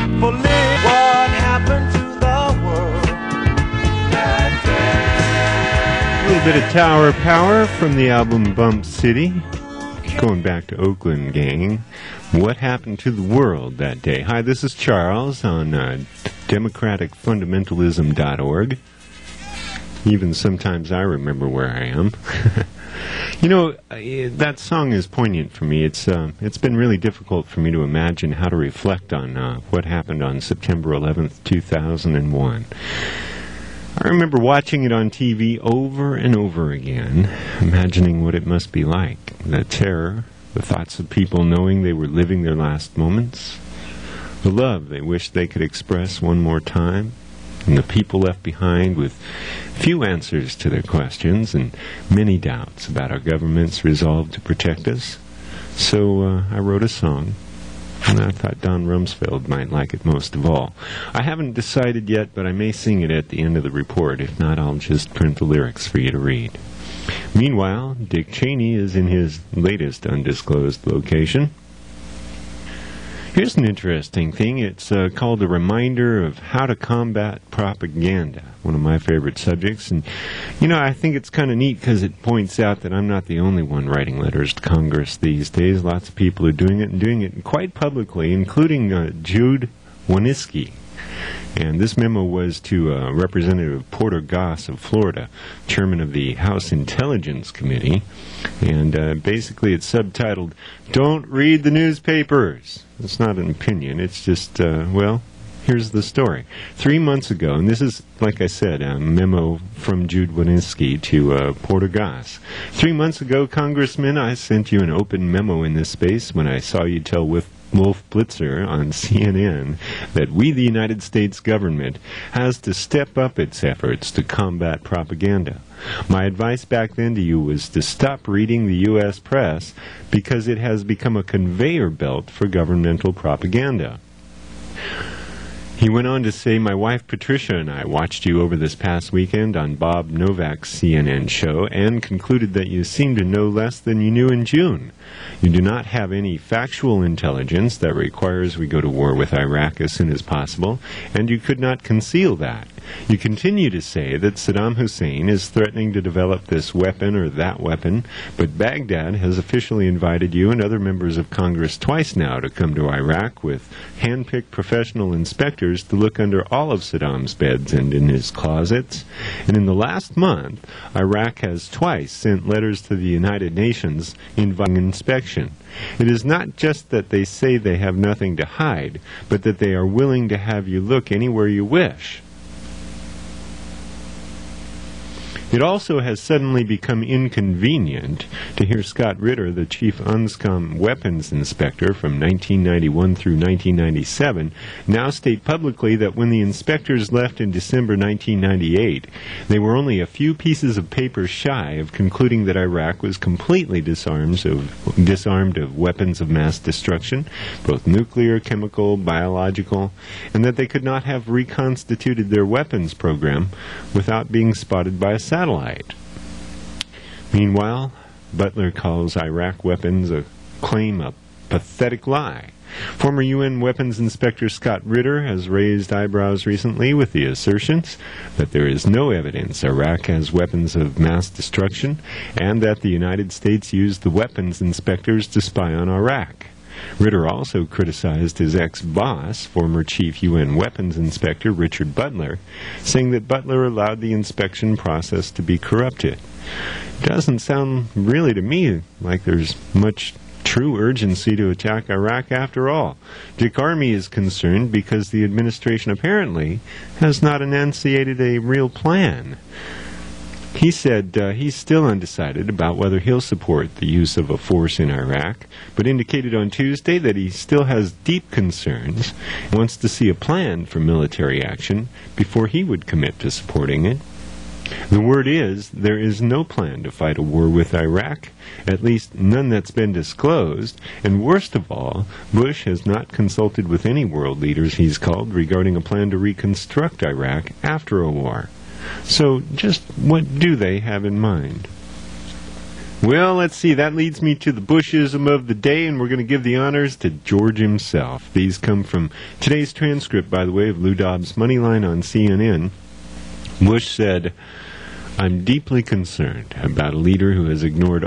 for live. What happened to the world that day? A little bit of Tower Power from the album Bump City. Going back to Oakland, gang. What happened to the world that day? Hi, this is Charles on democraticfundamentalism.org. Even sometimes I remember where I am. You know, that song is poignant for me. It's been really difficult for me to imagine how to reflect on what happened on September 11th, 2001. I remember watching it on TV over and over again, imagining what it must be like. The terror, the thoughts of people knowing they were living their last moments, the love they wished they could express one more time, and the people left behind with few answers to their questions and many doubts about our government's resolve to protect us. So I wrote a song, and I thought Don Rumsfeld might like it most of all. I haven't decided yet, but I may sing it at the end of the report. If not, I'll just print the lyrics for you to read. Meanwhile, Dick Cheney is in his latest undisclosed location. Here's an interesting thing. It's called A Reminder of How to Combat Propaganda, one of my favorite subjects. And, you know, I think it's kind of neat because it points out that I'm not the only one writing letters to Congress these days. Lots of people are doing it, and doing it quite publicly, including Jude Wanniski. And this memo was to Representative Porter Goss of Florida, chairman of the House Intelligence Committee. And basically it's subtitled, "Don't Read the Newspapers." It's not an opinion. It's just, well, here's the story. 3 months ago, and this is, like I said, a memo from Jude Wanniski to Porter Goss. 3 months ago, Congressman, I sent you an open memo in this space when I saw you tell Wolf Blitzer on CNN that we, the United States government, has to step up its efforts to combat propaganda. My advice back then to you was to stop reading the U.S. press because it has become a conveyor belt for governmental propaganda. He went on to say, my wife Patricia and I watched you over this past weekend on Bob Novak's CNN show and concluded that you seem to know less than you knew in June. You do not have any factual intelligence that requires we go to war with Iraq as soon as possible, and you could not conceal that. You continue to say that Saddam Hussein is threatening to develop this weapon or that weapon, but Baghdad has officially invited you and other members of Congress twice now to come to Iraq with hand-picked professional inspectors to look under all of Saddam's beds and in his closets. And in the last month, Iraq has twice sent letters to the United Nations inviting inspection. It is not just that they say they have nothing to hide, but that they are willing to have you look anywhere you wish. It also has suddenly become inconvenient to hear Scott Ritter, the chief UNSCOM weapons inspector from 1991 through 1997, now state publicly that when the inspectors left in December 1998, they were only a few pieces of paper shy of concluding that Iraq was completely disarmed of weapons of mass destruction, both nuclear, chemical, biological, and that they could not have reconstituted their weapons program without being spotted by a satellite. Meanwhile, Butler calls Iraq weapons a claim a pathetic lie. Former UN Weapons Inspector Scott Ritter has raised eyebrows recently with the assertions that there is no evidence Iraq has weapons of mass destruction and that the United States used the weapons inspectors to spy on Iraq. Ritter also criticized his ex-boss, former chief UN weapons inspector Richard Butler, saying that Butler allowed the inspection process to be corrupted. It doesn't sound really to me like there's much true urgency to attack Iraq after all. Dick Armey is concerned because the administration apparently has not enunciated a real plan. He said he's still undecided about whether he'll support the use of a force in Iraq, but indicated on Tuesday that he still has deep concerns and wants to see a plan for military action before he would commit to supporting it. The word is, there is no plan to fight a war with Iraq, at least none that's been disclosed, and worst of all, Bush has not consulted with any world leaders, he's called, regarding a plan to reconstruct Iraq after a war. So, just what do they have in mind? Well, let's see. That leads me to the Bushism of the day, and we're going to give the honors to George himself. These come from today's transcript, by the way, of Lou Dobbs' Moneyline on CNN. Bush said, "I'm deeply concerned about a leader who has ignored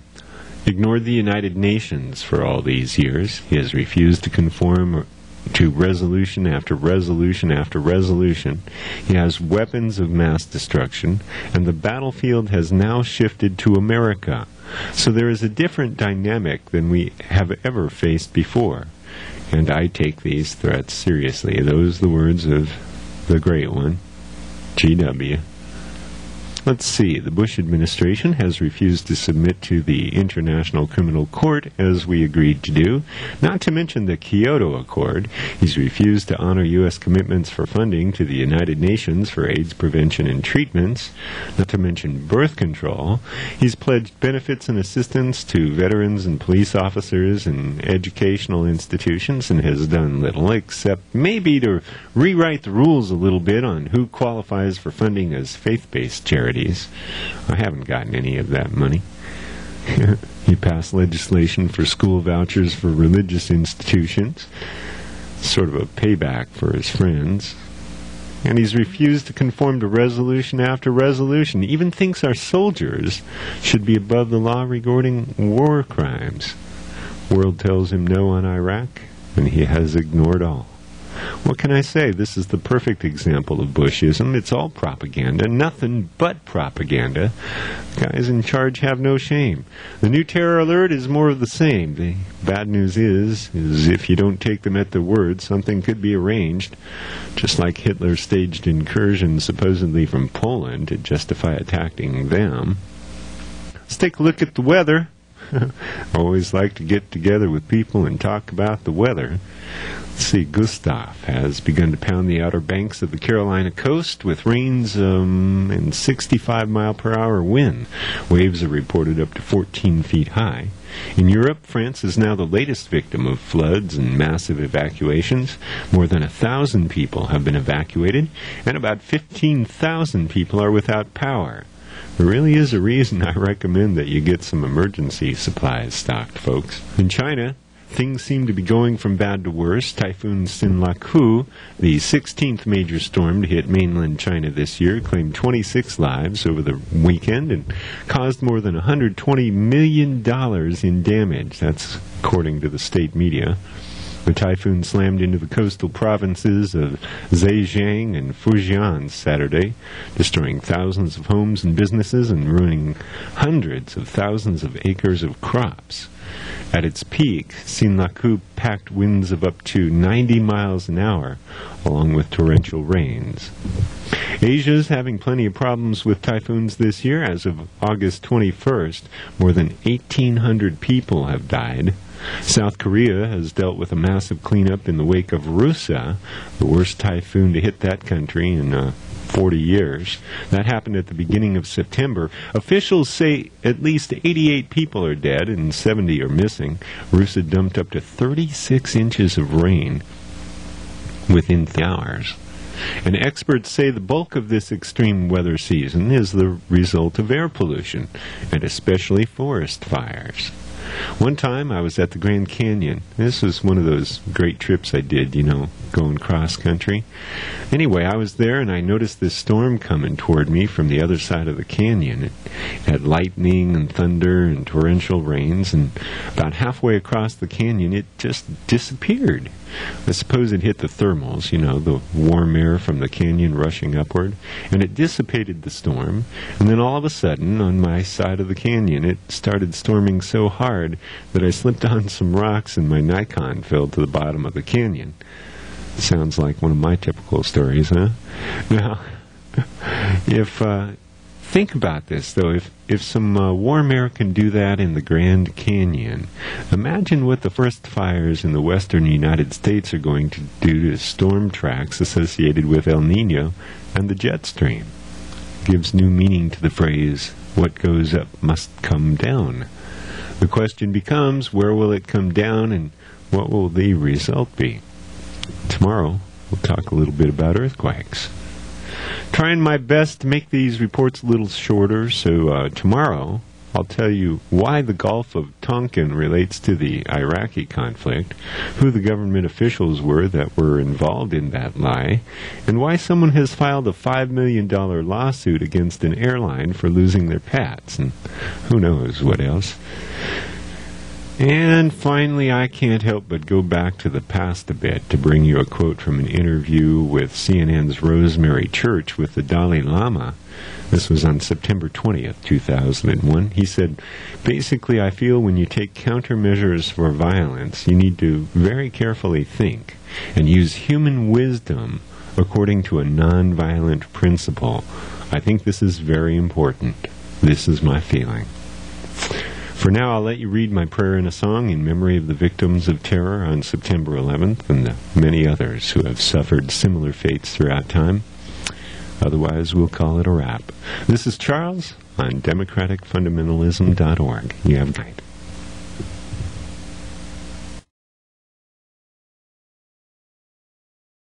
the United Nations for all these years. He has refused to conform to resolution after resolution after resolution. He has weapons of mass destruction, and the battlefield has now shifted to America. So there is a different dynamic than we have ever faced before. And I take these threats seriously." Those are the words of the great one, G.W. Let's see. The Bush administration has refused to submit to the International Criminal Court, as we agreed to do, not to mention the Kyoto Accord. He's refused to honor U.S. commitments for funding to the United Nations for AIDS prevention and treatments, not to mention birth control. He's pledged benefits and assistance to veterans and police officers and educational institutions, and has done little except maybe to rewrite the rules a little bit on who qualifies for funding as faith-based charities. I haven't gotten any of that money. He passed legislation for school vouchers for religious institutions, sort of a payback for his friends. And he's refused to conform to resolution after resolution. He even thinks our soldiers should be above the law regarding war crimes. World tells him no on Iraq, and he has ignored all. What can I say? This is the perfect example of Bushism. It's all propaganda, nothing but propaganda. Guys in charge have no shame. The new terror alert is more of the same. The bad news is if you don't take them at their word, something could be arranged, just like Hitler staged incursions supposedly from Poland to justify attacking them. Let's take a look at the weather. I always like to get together with people and talk about the weather. Let's see, Gustav has begun to pound the outer banks of the Carolina coast with rains and 65-mile-per-hour wind. Waves are reported up to 14 feet high. In Europe, France is now the latest victim of floods and massive evacuations. More than 1,000 people have been evacuated, and about 15,000 people are without power. There really is a reason I recommend that you get some emergency supplies stocked, folks. In China, things seem to be going from bad to worse. Typhoon Sinlaku, the 16th major storm to hit mainland China this year, claimed 26 lives over the weekend and caused more than $120 million in damage. That's according to the state media. The typhoon slammed into the coastal provinces of Zhejiang and Fujian Saturday, destroying thousands of homes and businesses and ruining hundreds of thousands of acres of crops. At its peak, Sinlaku packed winds of up to 90 miles an hour, along with torrential rains. Asia is having plenty of problems with typhoons this year. As of August 21st, more than 1,800 people have died. South Korea has dealt with a massive cleanup in the wake of Rusa, the worst typhoon to hit that country in 40 years. That happened at the beginning of September. Officials say at least 88 people are dead and 70 are missing. Rusa dumped up to 36 inches of rain within hours. And experts say the bulk of this extreme weather season is the result of air pollution, and especially forest fires. One time I was at the Grand Canyon. This was one of those great trips I did, going cross-country. Anyway, I was there and I noticed this storm coming toward me from the other side of the canyon. It had lightning and thunder and torrential rains, and about halfway across the canyon it just disappeared. I suppose it hit the thermals, the warm air from the canyon rushing upward, and it dissipated the storm. And then all of a sudden, on my side of the canyon, it started storming so hard that I slipped on some rocks and my Nikon fell to the bottom of the canyon. Sounds like one of my typical stories, huh? Now, think about this, though. If some warm air can do that in the Grand Canyon, imagine what the forest fires in the western United States are going to do to storm tracks associated with El Nino and the jet stream. Gives new meaning to the phrase, what goes up must come down. The question becomes, where will it come down and what will the result be? Tomorrow, we'll talk a little bit about earthquakes. Trying my best to make these reports a little shorter, so tomorrow I'll tell you why the Gulf of Tonkin relates to the Iraqi conflict, who the government officials were that were involved in that lie, and why someone has filed a $5 million lawsuit against an airline for losing their pets, and who knows what else. And finally, I can't help but go back to the past a bit to bring you a quote from an interview with CNN's Rosemary Church with the Dalai Lama. This was on September 20th, 2001. He said, basically, I feel when you take countermeasures for violence, you need to very carefully think and use human wisdom according to a nonviolent principle. I think this is very important. This is my feeling. For now, I'll let you read my prayer in a song in memory of the victims of terror on September 11th and the many others who have suffered similar fates throughout time. Otherwise, we'll call it a wrap. This is Charles on democraticfundamentalism.org. You have a good night.